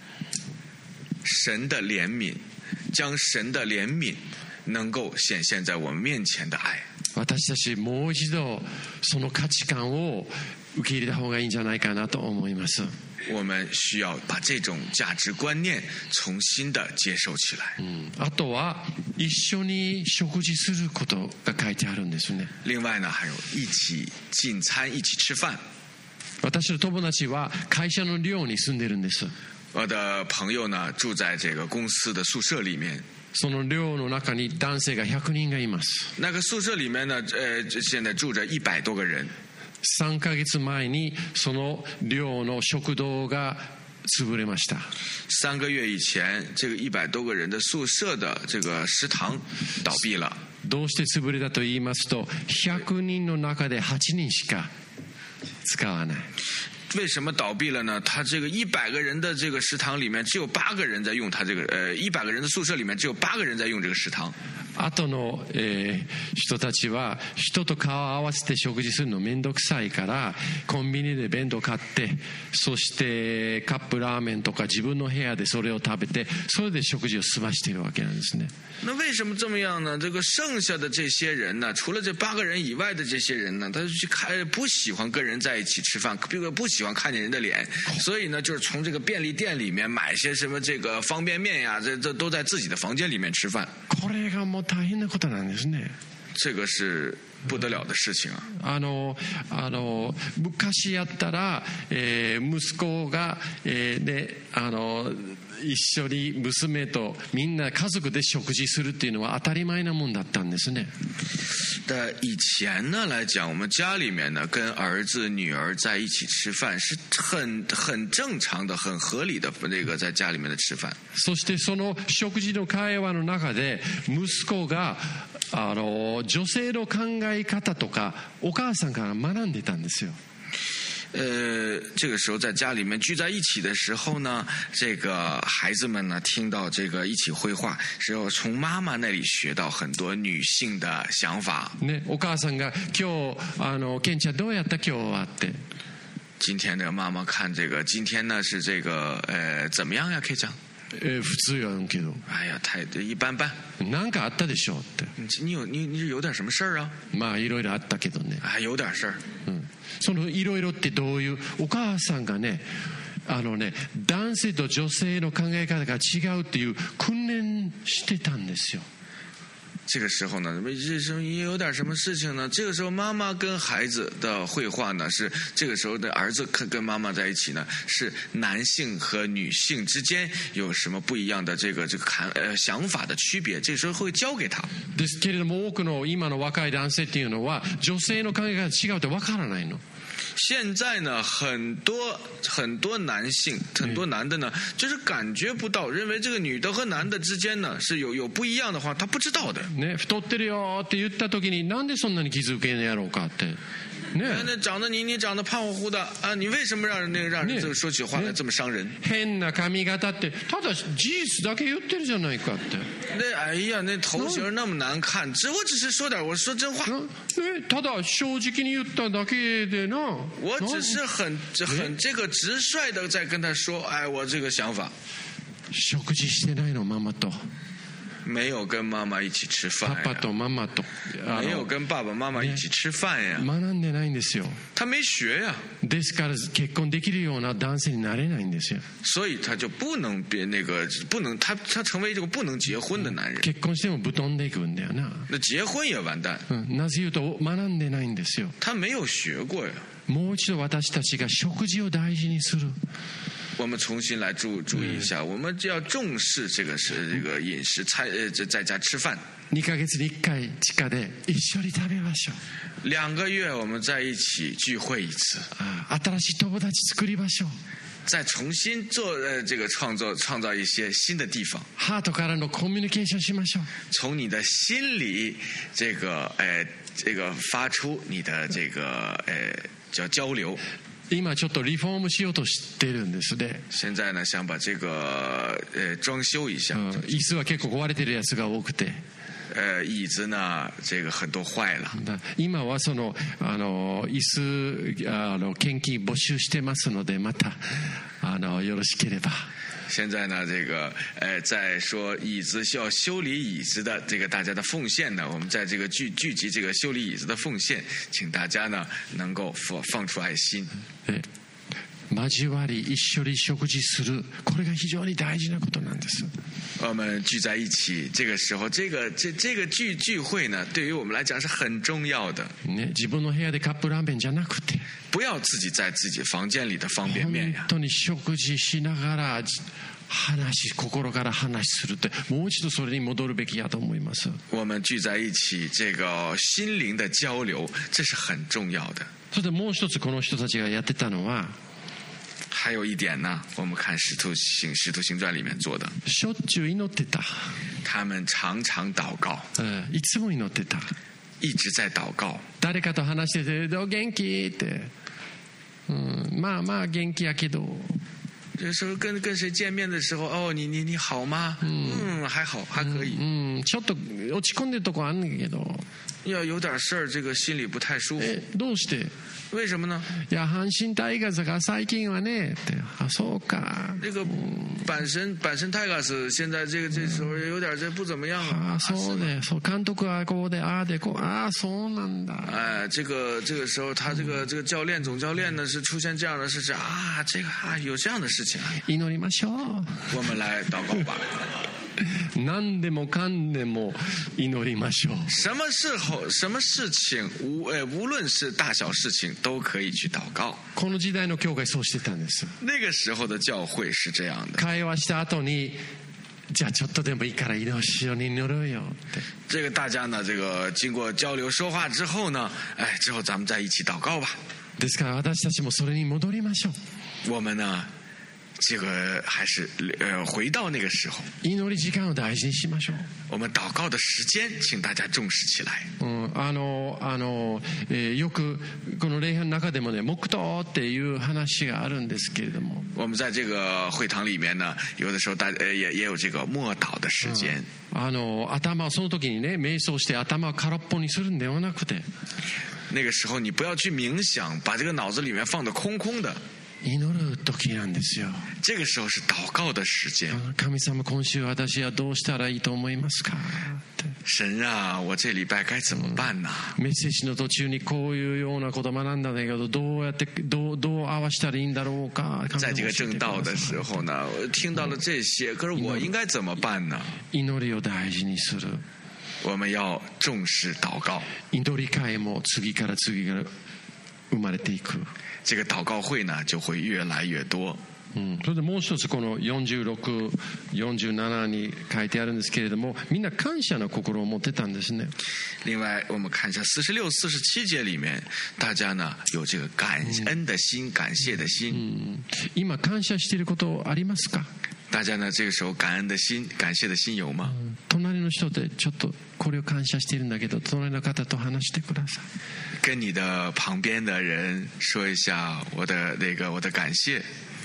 神的怜悯，将神的怜悯能够显现在我们面前的爱。 私たちもう一度その価値観を受け入れた方がいいんじゃないかなと思います。 我们需要把这种价值观念重新的接受起来。 あとは一緒に食事することが書いてあるんですね。 另外呢，还有一起进餐、一起吃饭。 私の友達は会社の寮に住んでるんです。 我的朋友呢，住在这个公司的宿舍里面。 その寮の中に男性が100人がいます。 那个宿舍里面呢，现在住着100多个人。 3ヶ月前にその寮の食堂が潰れました。 3个月以前，这个100多个人的宿舍的这个食堂倒闭了。 どうして潰れたと言いますと、100人の中で8人しか使わない。 为什么倒闭了呢？他这个100个人的这个食堂里面只有8个人在用他这个100个人的宿舍里面只有8个人在用这个食堂。 あとの、人たちは人と顔を合わせて食事するのめんどくさいからコンビニで弁当買って、そしてカップラーメンとか自分の部屋でそれを食べて、それで食事を済ましているわけなんですね。 那为什么这么样呢？这个剩下的这些人呢，除了这8个人以外的这些人呢，他不喜欢跟人在一起吃饭，不喜欢看见人的脸，所以呢，就是从这个便利店里面买些什么这个方便面呀，这都在自己的房间里面吃饭。 これがもう大変なことなんですね。 这个是不得了的事情啊。 昔やったら、息子が、一緒に娘とみんな家族で食事するっていうのは当たり前なもんだったんですね。 以前呢来讲，我们家里面呢跟儿子女儿在一起吃饭是很正常的、很合理的，这个在家里面的吃饭。 そしてその食事の会話の中で息子が女性の考え方とかお母さんから学んでたんですよ。 这个时候在家里面聚在一起的时候呢，这个孩子们呢听到这个一起绘画，只有从妈妈那里学到很多女性的想法。 ね、お母さんが今日ケンちゃんどうやった今日はって。 今天的妈妈看这个，今天呢是这个怎么样呀？可以讲。 普通やんけど。 哎呀，太一般般。 なんかあったでしょって。 你是有点什么事儿啊？ まあいろいろあったけどね。 啊，有点事儿。 そのいろいろってどういう、お母さんがね、男性と女性の考え方が違うっていう訓練してたんですよ。 这个时候呢，也有点什么事情呢？这个时候妈妈跟孩子的绘画呢，是这个时候的儿子跟妈妈在一起呢，是男性和女性之间有什么不一样的这个想法的区别？这个时候会教给他。 ですけれども多くの今の若い男性っていうのは女性の考え方が違うってわからないの。 现在呢，很多男性，很多男的呢，就是感觉不到，认为这个女的和男的之间呢是有不一样的话，他不知道的。 ね、太ってるよって言った時になんでそんなに気づけんやろうかって。ね、 那你长得胖乎乎的啊，你为什么让人这个说起话来这么伤人？ 変な髪型ってただ事実だけ言ってるじゃないかって。 哎呀，那头型那么难看，我只是说点，我说真话。 ただ正直に言っただけでな。 我只是很这个直率的在跟他说，哎，我这个想法。 食事してないのママと。 没有跟妈妈一起吃饭呀。 パパとママと。 没有跟爸爸妈妈一起吃饭呀。 学んでないんですよ。 他没学呀。 ですから結婚できるような男性になれないんですよ。 所以他就不能他成为这个不能结婚的男人。 結婚してもぶとんでいくんだよな。 那结婚也完蛋。 なぜ言うと学んでないんですよ。 他没有学过呀。 もう一度私たちが食事を大事にする。 我们重新来注意一下，我们就要重视这个饮食，在家吃饭。 2ヶ月に1回地下で一緒に食べましょう。 2个月我们在一起聚会一次。 新しい友達作りましょう。 再重新做这个创造一些新的地方。 ハートからのコミュニケーションしましょう。 从你的心里这个发出你的这个叫交流。 今ちょっとリフォームしようとしてるんですね。 現在呢想把这个装修一下。 椅子は結構壊れてるやつが多くて。 椅子呢这个很多坏了。 今はその椅子献金募集してますのでまたよろしければ。 现在呢，这个在说椅子需要修理椅子的这个大家的奉献呢，我们在这个聚集这个修理椅子的奉献，请大家呢能够放出爱心。 交わり一緒に食事する、これが非常に大事なことなんです。 我们聚在一起，这个时候，这个聚会呢，对于我们来讲是很重要的。 ね、自分の部屋でカップラーメンじゃなくて、 不要自己在自己房间里的方便面呀。 本当に食事しながら心から話するって、もう一度それに戻るべきやと思います。 我们聚在一起，这个心灵的交流，这是很重要的。 それでもう一つこの人たちがやってたのは。 还有一点呢，我们看使徒行传里面做的， しょっちゅう祈ってた。 他们常常祷告。 いつも祈ってた。 一直在祷告。 誰かと話しててどう元気って、まあ元気やけど。 这时候跟谁见面的时候，哦，你好吗？还好，还可以。 ちょっと落ち込んでるとこあんねんけど。 要有点事儿，这个心里不太舒服。 どうして？ 为什么呢？ いや阪神タイガースが最近はねって。そうか。 这个阪神タイガース现在这时候有点不怎么样了。 そうで、そう監督はこうででこうそうなんだ。 哎，这个时候他这个教练总教练呢是出现这样的事情啊，这个有这样的事情。 祈りましょう。 我们来祷告吧。 何でもかんでも祈りましょう。 什么事情无论是大小事情都可以去祷告。 この時代の教会そうしてたんです。 那个时候的教会是这样的。 会話した後にじゃあちょっとでもいいから一緒に祈ろうよって。 这个大家呢，这个经过交流说话之后呢，之后咱们再一起祷告吧。 ですから私たちもそれに戻りましょう。 我们呢？这个还是回到那个时候。 祈り時間を大事にしましょう。 我们祷告的时间，请大家重视起来。 よくこの礼拝の中でもね、黙祷っていう話があるんですけれども。 我们在这个会堂里面呢，有的时候也有这个默祷的时间。 頭その時にね、瞑想して頭を空っぽにするんではなくて。 那个时候你不要去冥想，把这个脑子里面放得空空的。 祈る時なんですよ。 这个时候是祷告的时间。 神様、今週私はどうしたらいいと思いますか？ 神啊，我这礼拜该怎么办呢？ メッセージの途中にこういうようなこと学んだんだけど、どうやってどう合わしたらいいんだろうか。 在这个正道的时候呢，我听到了这些，可是我应该怎么办呢？ 祈りを大事にする。 我们要重视祷告。 祈り会も次から次から生まれていく。 这个祷告会呢就会越来越多。 それでもう一つこの46、47に書いてあるんですけれども、みんな感謝の心を持ってたんですね。 另外我们看一下46、47节里面，大家呢有这个感恩的心、感谢的心。 今感謝していることありますか？ 大家呢这个时候感恩的心、感谢的心有吗？ 隣の人でちょっとこれを感謝しているんだけど、隣の方と話してください。 跟你的旁边的人说一下我的感谢。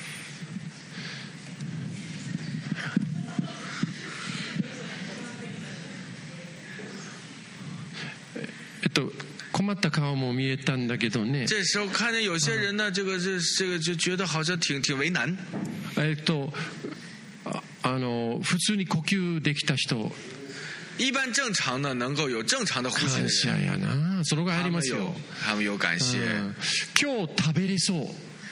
困った顔も見えたんだけどね。 这时候看见有些人呢，这个就觉得好像挺为難。 普通に呼吸できた人。 一般正常呢，能够有正常的呼吸的人。 感謝やな。それがありますよ。 他们有感謝。 今日食べれそう。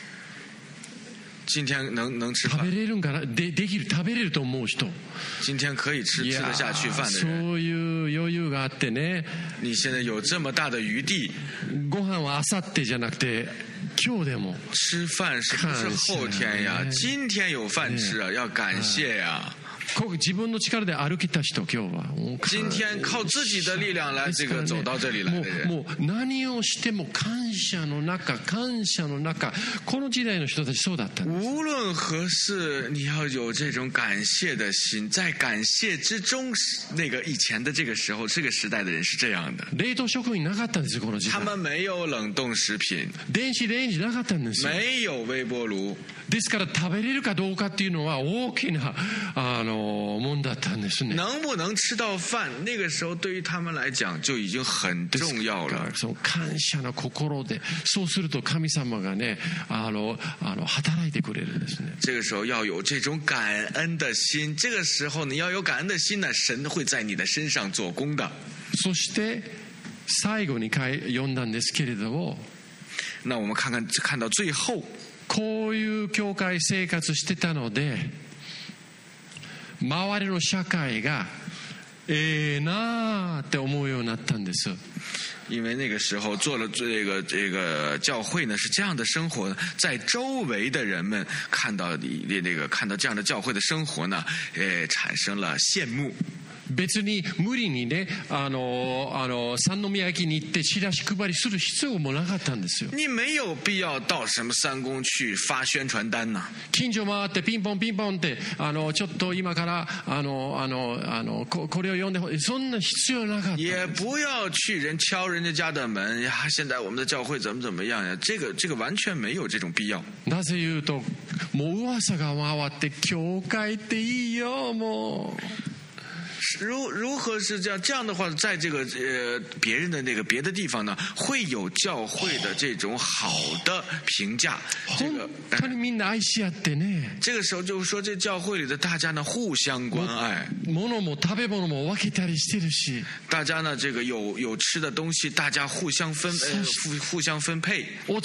今天能吃饭。 食べれるんかな。できる食べれると思う人。 今天可以吃得下去饭的人。 そういう余裕があってね。 你现在有这么大的余地。 ご飯は明後日じゃなくて今日でも。 吃饭是不是后天呀？今天有饭吃啊，要感谢呀。 自分の力で歩きた人今日は今天靠自己的力量来这个走到这里来的人， もう何をしても感謝の中、この時代の人たちそうだったんです。 无论何事，你要有这种感谢的心，在感谢之中。那个以前的这个时候，这个时代的人是这样的。 冷凍食品なかったんですこの時代。 他们没有冷冻食品， 電子レンジなかったんですよ。 没有微波炉。 ですから食べれるかどうかっていうのは大きなもんだったんですね。 能不能吃到饭，那个时候对于他们来讲就已经很重要了。 その感謝の心で、そうすると神様がね、働いてくれるんですね。 这个时候要有这种感恩的心，这个时候你要有感恩的心呢，神会在你的身上做工的。 そして最後に読んだんですけれども、 那我们看到最後。 こういう教会生活してたので、周りの社会がなって思うようになったんです。 因为那个时候做了这个教会呢是这样的生活，在周围的人们看到这样的教会的生活呢，产生了羡慕。 別に無理にね、三宮駅に行ってチラシ配りする必要もなかったんですよ。 你没有必要到什么三公去发宣传单呢。 近所回ってピンポンピンポンってちょっと今からこれを読んでほしい、そんな必要なかった。 也不要去敲人家家的门呀，现在我们的教会怎么样呀？这个完全没有这种必要。 なぜ言うと、もう噂が回って教会っていいよもう。 如何是这样？这样的话，在这个别人的那个别的地方呢，会有教会的这种好的评价。这个时候就是说，这教会里的大家呢互相关爱。大家呢这个有吃的东西，大家互相分配。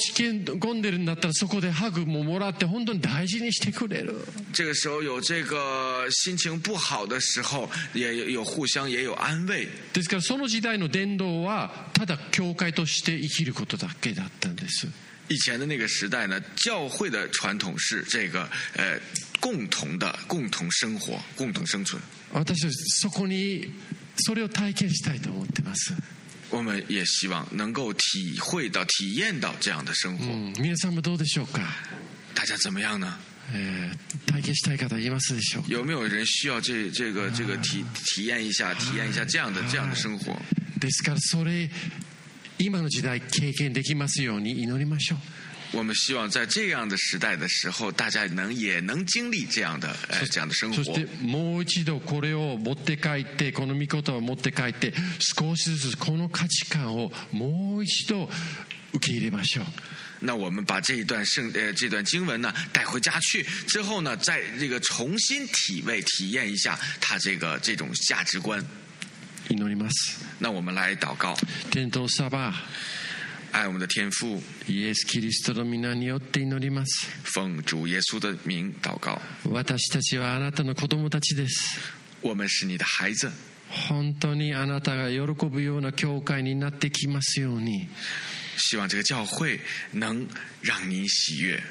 这个时候有这个心情不好的时候。也有互相也有安慰。 ですからその時代の伝道はただ教会として生きることだけだったんです。 以前的那个时代呢，教会的传统是这个共同生活、共同生存。 私はそれを体験したいと思ってます。 我们也希望能够体验到这样的生活。 皆さんもどうでしょうか？ 大家怎么样呢？ 体験したい方いますでしょうか？ 有没有人需要这个体验一下这样的生活？ ですからそれ今の時代経験できますように祈りましょう。 我们希望在这样的时代的时候，大家也能经历这样的生活。 そしてもう一度これを持って帰って、この御言葉を持って帰って、少しずつこの価値観をもう一度受け入れましょう。 那我们把这段经文呢带回家去之后呢，再这个重新体验一下它这种价值观。 祈ります。 那我们来祷告。 天父サバ、 愛我们的天父， イエスキリストの皆によって祈ります。 奉主耶稣的名祷告。 私たちはあなたの子供たちです。 我们是你的孩子。 本当にあなたが喜ぶような教会になってきますように。 希望这个教会能让您喜悦。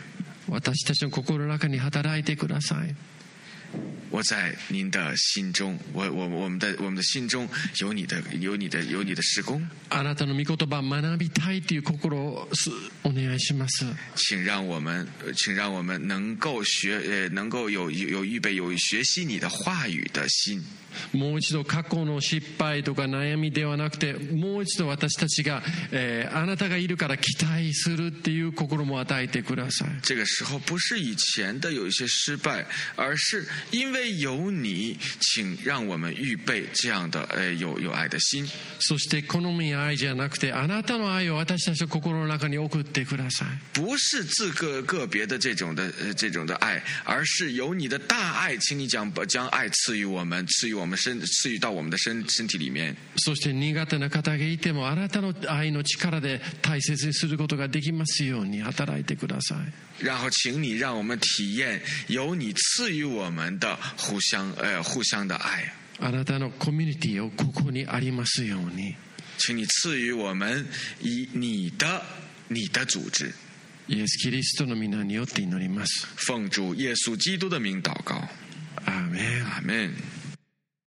私たちの心の中に働いてください。 我在您的心中，我们的心中有你的施工。 あなたの御言葉を学びたいという心をお願いします。 请让我们能够有预备有学习你的话语的心。 もう一度過去の失敗とか悩みではなくて、もう一度私たちが、あなたがいるから期待するっていう心も与えてください。 这个时候不是以前的有一些失败，而是因为有你，请让我们预备这样的有爱的心。 そして好みや愛じゃなくて、あなたの愛を私たちの心の中に送ってください。 不是个别的这种的爱，而是有你的大爱，请你将爱赐予我们，赐予到我们的身体里面。 そして苦手な方がいても、あなたの愛の力で大切にすることができますように働いてください。 然后请你让我们体验有你赐予我们的互相的爱。 あなたのコミュニティをここにありますように。 请你赐予我们以你的组织。 イエス・キリストの皆によって祈ります。 奉主耶稣基督的名祷告。 アーメン。 アーメン。